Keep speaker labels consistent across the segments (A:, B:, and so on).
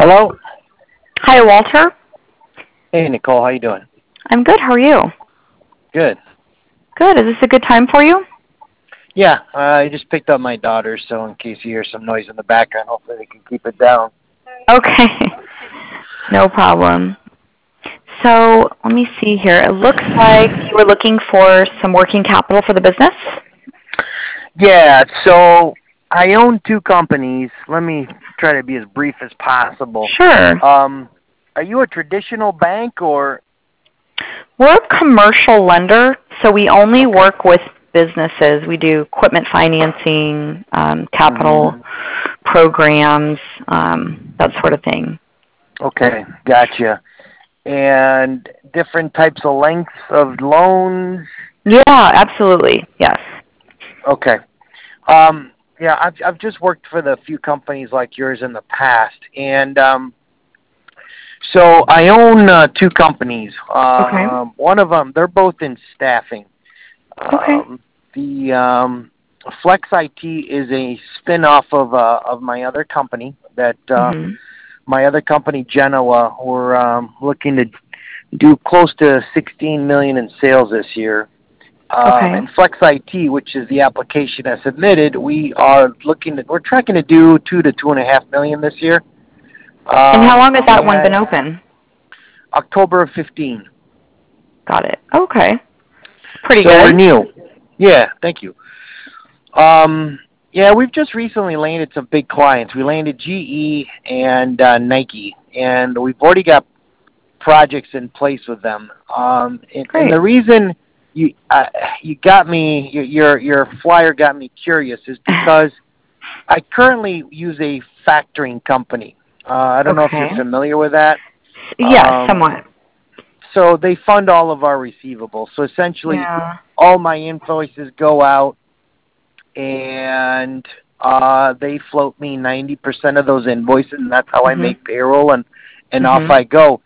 A: Hello?
B: Hi, Walter.
A: Hey, Nicole. How you doing?
B: I'm good. How are you?
A: Good.
B: Good. Is this a good time for you?
A: Yeah, I just picked up my daughter, so in case you hear some noise in the background, hopefully they can keep it down.
B: Okay. No problem. So let me see here. It looks like you were looking for some working capital for the business.
A: Yeah, so I own two companies. Let me try to be as brief as possible.
B: Sure.
A: Are you a traditional bank or?
B: We're a commercial lender, so we only
A: Okay.
B: work with businesses. We do equipment financing, capital programs, that sort of thing.
A: Okay, gotcha. And different types of lengths of loans?
B: Yeah, absolutely. Yes.
A: Okay. Yeah, I've just worked for the few companies like yours in the past, and so I own two companies.
B: Okay.
A: One of them, they're both in staffing.
B: Okay.
A: The Flex IT is a spin-off of my other company. That
B: Mhm.
A: my other company, Genoa, we're looking to do close to 16 million in sales this year.
B: Okay.
A: And Flex IT, which is the application I submitted, we're tracking to do 2 to 2.5 million this year.
B: And how long has that one
A: And
B: been open?
A: October of 15.
B: Got it. Okay. Pretty
A: So we're
B: good.
A: new. Yeah, thank you. Yeah, we've just recently landed some big clients. We landed GE and Nike, and we've already got projects in place with them. And
B: Great.
A: the reason you got me, your flyer got me curious, is because I currently use a factoring company. I don't know if you're
B: Okay.
A: familiar with that.
B: Yes, somewhat.
A: So they fund all of our receivables. So essentially,
B: Yeah.
A: all my invoices go out, and they float me 90% of those invoices, and that's how I
B: Mhm.
A: make payroll, and off
B: Mhm.
A: I go.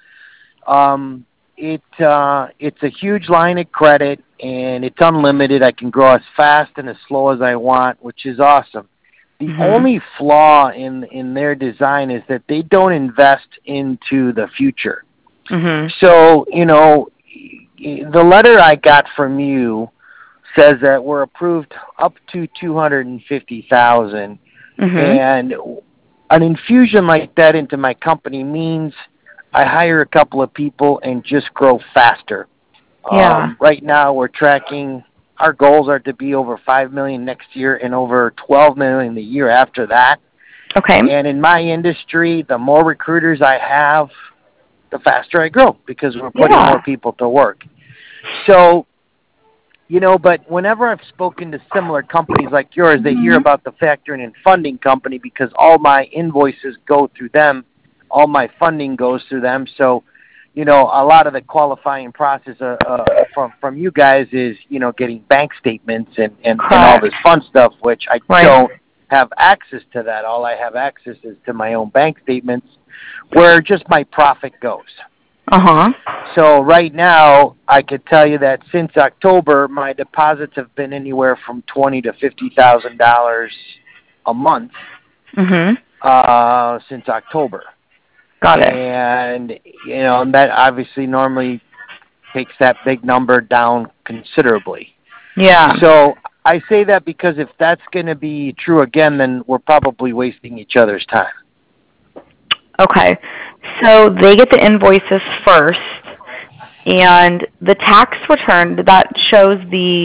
A: It's a huge line of credit, and it's unlimited. I can grow as fast and as slow as I want, which is awesome. The
B: Mhm.
A: only flaw in their design is that they don't invest into the future.
B: Mhm.
A: So, the letter I got from you says that we're approved up to 250,000,
B: Mhm.
A: and an infusion like that into my company means I hire a couple of people and just grow faster.
B: Yeah.
A: Right now, we're tracking. Our goals are to be over 5 million next year and over 12 million the year after that.
B: Okay.
A: And in my industry, the more recruiters I have, the faster I grow because we're putting
B: Yeah.
A: more people to work. So, but whenever I've spoken to similar companies like yours, they hear
B: Mhm.
A: about the factoring and funding company because all my invoices go through them, all my funding goes through them. So, a lot of the qualifying process from you guys is, getting bank statements and all
B: Correct.
A: this fun stuff, which I
B: Right.
A: don't have access to that. All I have access is to my own bank statements where just my profit goes.
B: Uh-huh.
A: So right now, I could tell you that since October, my deposits have been anywhere from $20,000 to $50,000 a month
B: Mhm.
A: since October,
B: Got it.
A: and that obviously normally takes that big number down considerably.
B: Yeah.
A: So I say that because if that's going to be true again, then we're probably wasting each other's time.
B: Okay. So they get the invoices first, and the tax return that shows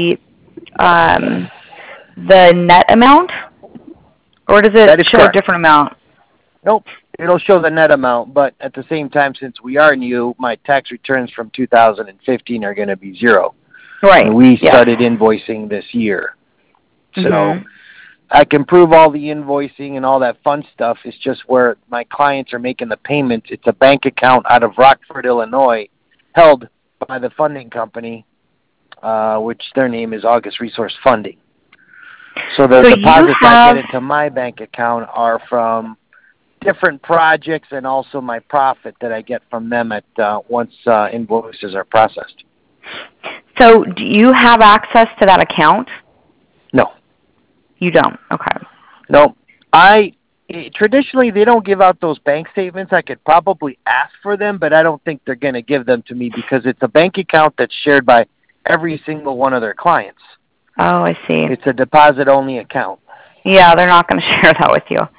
B: the net amount, or does it
A: That is
B: show a
A: correct.
B: different amount?
A: Nope. It'll show the net amount, but at the same time, since we are new, my tax returns from 2015 are going to be zero.
B: Right.
A: And we
B: Yes.
A: started invoicing this year. So
B: Mhm.
A: I can prove all the invoicing and all that fun stuff. It's just where my clients are making the payments. It's a bank account out of Rockford, Illinois, held by the funding company, which their name is August Resource Funding. So the
B: So you
A: deposits I
B: have
A: get into my bank account are from different projects and also my profit that I get from them at once invoices are processed.
B: So do you have access to that account?
A: No,
B: You don't. Okay.
A: no. I traditionally, they don't give out those bank statements. I could probably ask for them, but I don't think they're going to give them to me because it's a bank account that's shared by every single one of their clients.
B: Oh, I see.
A: It's a deposit-only account.
B: Yeah, they're not going to share that with you.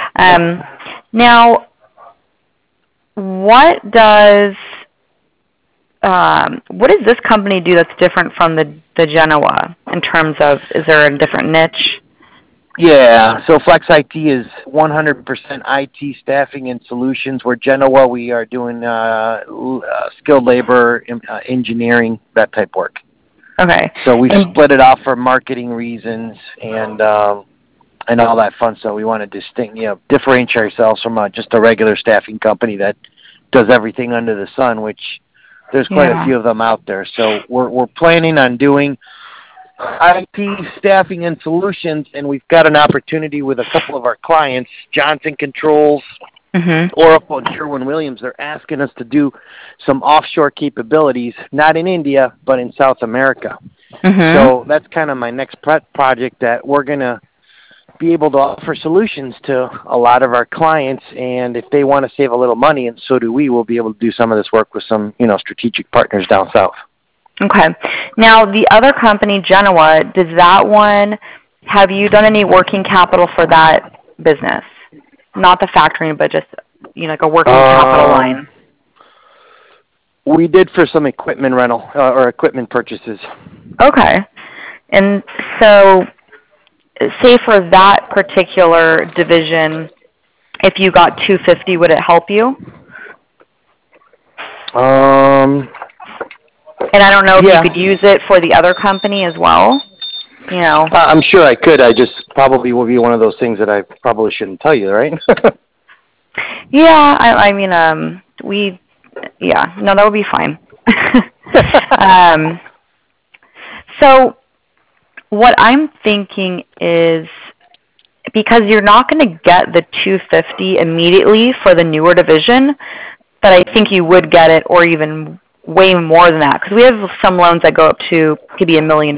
B: Now, what does this company do that's different from the Genoa in terms of, is there a different niche?
A: Yeah, so Flex IT is 100% IT staffing and solutions. Where Genoa, we are doing skilled labor, engineering, that type work.
B: Okay.
A: So we split it off for marketing reasons and all that fun stuff. We want to differentiate ourselves from just a regular staffing company that does everything under the sun, which there's quite a few of them out there. So we're planning on doing IT staffing and solutions, and we've got an opportunity with a couple of our clients, Johnson Controls, Oracle, and Sherwin-Williams. They're asking us to do some offshore capabilities, not in India, but in South America. So that's kind of my next project that we're going to be able to offer solutions to a lot of our clients, and if they want to save a little money, and so do we, we'll be able to do some of this work with some, strategic partners down south.
B: Okay. Now, the other company, Genoa, does that one, have you done any working capital for that business? Not the factoring, but just, like a working capital line.
A: We did for some equipment rental or equipment purchases.
B: Okay. And so, say for that particular division, if you got $250, would it help you? And I don't know if you could use it for the other company as well.
A: I'm sure I could. I just probably will be one of those things that I probably shouldn't tell you, right?
B: Yeah, I mean, no, that would be fine. So what I'm thinking is, because you're not going to get the $250 immediately for the newer division, but I think you would get it, or even way more than that, because we have some loans that go up to, could be $1 million.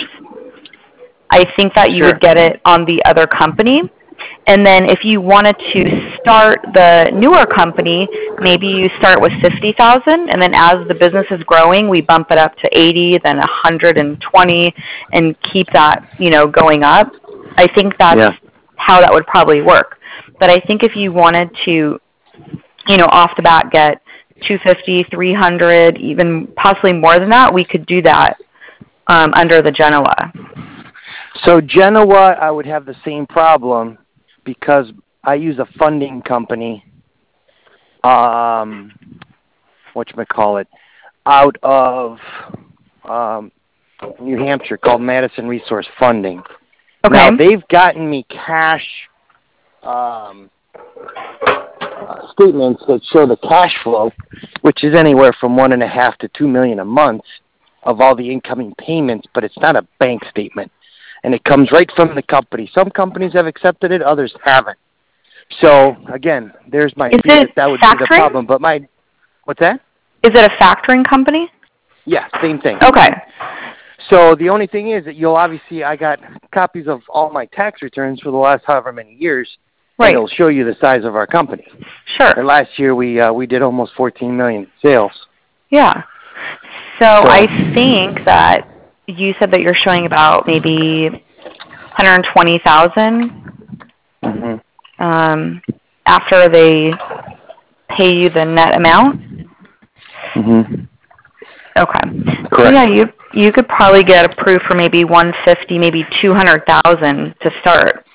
B: I think that you would get it on the other company. And then if you wanted to start the newer company, maybe you start with $50,000, and then as the business is growing, we bump it up to 80, then 120, and keep that, going up. I think that's how that would probably work. But I think if you wanted to, off the bat get 250, 300, even possibly more than that, we could do that under the Genoa.
A: So Genoa, I would have the same problem because I use a funding company, whatchamacallit, out of New Hampshire called Madison Resource Funding.
B: Okay.
A: Now, they've gotten me cash statements that show the cash flow, which is anywhere from $1.5 to $2 million a month of all the incoming payments, but it's not a bank statement, and it comes right from the company. Some companies have accepted it, others haven't. So again, there's my fear that would be the problem. But what's that?
B: Is it a factoring company?
A: Yeah, same thing.
B: Okay.
A: So the only thing is that I got copies of all my tax returns for the last however many years. Right. And it'll show you the size of our company.
B: Sure.
A: And last year we did almost $14 million in sales.
B: Yeah. So I think that you said that you're showing about maybe $120,000 after they pay you the net amount. Okay.
A: Correct.
B: So yeah, you could probably get approved for maybe $150,000, maybe $200,000 to start.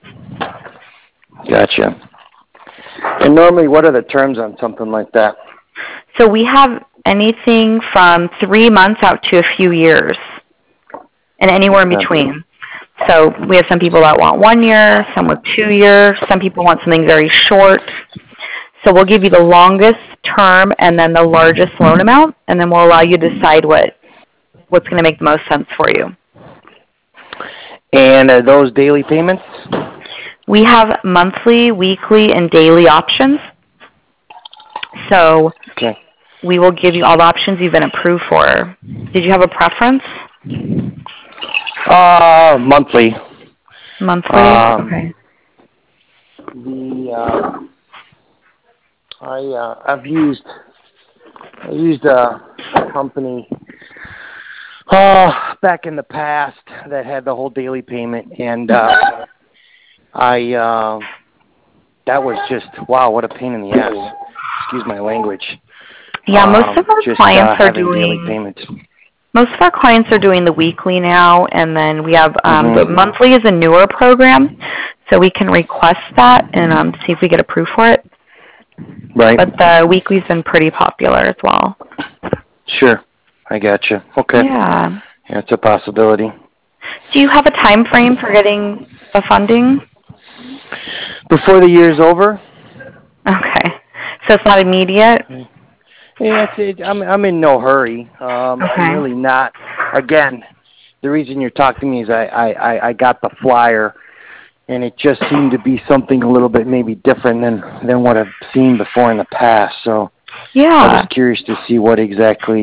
A: Gotcha. And normally, what are the terms on something like that?
B: So we have anything from 3 months out to a few years, and anywhere in between. So we have some people that want 1 year, some with 2 years, some people want something very short. So we'll give you the longest term and then the largest loan amount, and then we'll allow you to decide what's going to make the most sense for you.
A: And are those daily payments?
B: We have monthly, weekly, and daily options. So we will give you all the options you've been approved for. Did you have a preference?
A: Monthly.
B: Monthly? Okay.
A: I've used a company back in the past that had the whole daily payment, and that was just, wow, what a pain in the ass. Excuse my language.
B: Yeah, most of our clients are
A: doing daily payments.
B: Most of our clients are doing the weekly now, and then we have the
A: Mm-hmm.
B: monthly is a newer program, so we can request that and see if we get approved for it.
A: Right.
B: But the weekly's been pretty popular as well.
A: Sure. I gotcha. Okay.
B: Yeah.
A: Yeah, it's a possibility.
B: Do you have a time frame for getting the funding?
A: Before the year's over?
B: Okay. So it's not immediate?
A: Yeah, I'm in no hurry. I'm
B: Okay.
A: really not. Again, the reason you're talking to me is I got the flyer, and it just seemed to be something a little bit maybe different than what I've seen before in the past. So
B: Yeah.
A: I was curious to see what exactly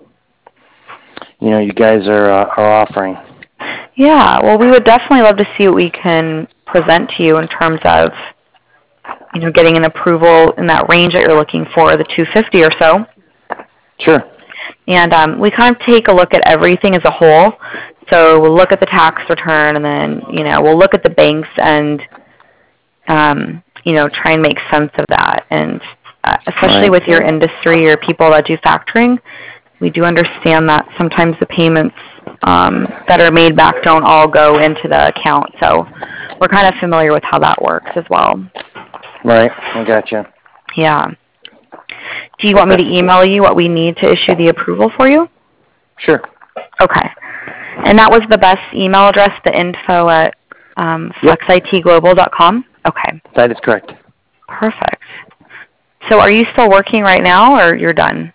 A: you guys are offering.
B: Yeah. Well, we would definitely love to see what we can present to you in terms of getting an approval in that range that you're looking for, the 250 or so.
A: Sure.
B: And we kind of take a look at everything as a whole. So we'll look at the tax return, and then we'll look at the banks and try and make sense of that. And especially with your industry or people that do factoring, we do understand that sometimes the payments that are made back don't all go into the account. So we're kind of familiar with how that works as well.
A: Right. I gotcha.
B: Yeah. Do you want me to email you what we need to issue the approval for you?
A: Sure.
B: Okay. And that was the best email address, the info at flexitglobal.com? Okay.
A: That is correct.
B: Perfect. So are you still working right now, or you're done?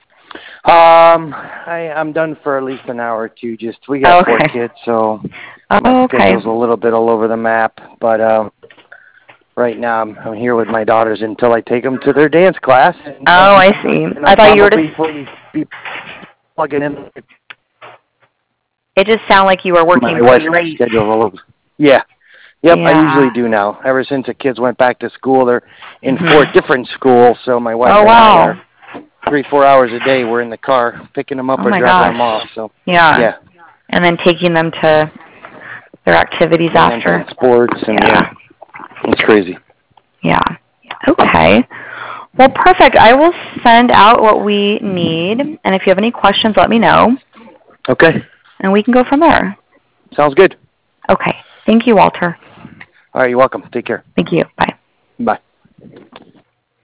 A: I'm done for at least an hour or two. We got 4 kids, so my schedule's a little bit all over the map. But right now I'm here with my daughters until I take them to their dance class.
B: I see. I thought you were
A: be plugging in.
B: It just sounded like you were working
A: my wife's
B: late.
A: schedule all over. Yeah. Yep, yeah. I usually do now. Ever since the kids went back to school, they're in 4 different schools, so my wife and I are 3-4 hours a day. We're in the car picking them up or dropping them off. So yeah.
B: And then taking them to their activities after.
A: And sports and it's crazy.
B: Yeah. Okay. Well, perfect. I will send out what we need, and if you have any questions, let me know.
A: Okay.
B: And we can go from there.
A: Sounds good.
B: Okay. Thank you, Walter.
A: All right, you're welcome. Take care.
B: Thank you. Bye.
A: Bye.